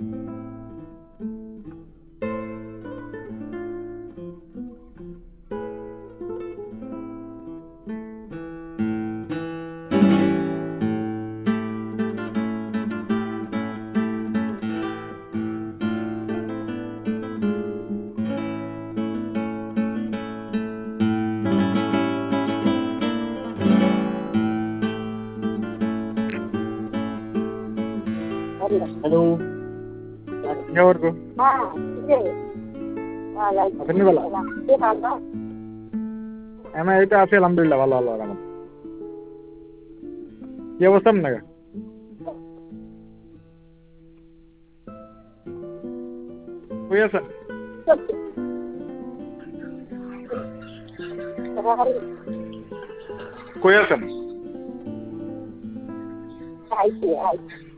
hello क्या और को अपनी वाला एमा అయితే আছে আলহামদুলিল্লাহ ভালো ভালো আমার কি অবস্থা আপনার কই আছেন কই আছেন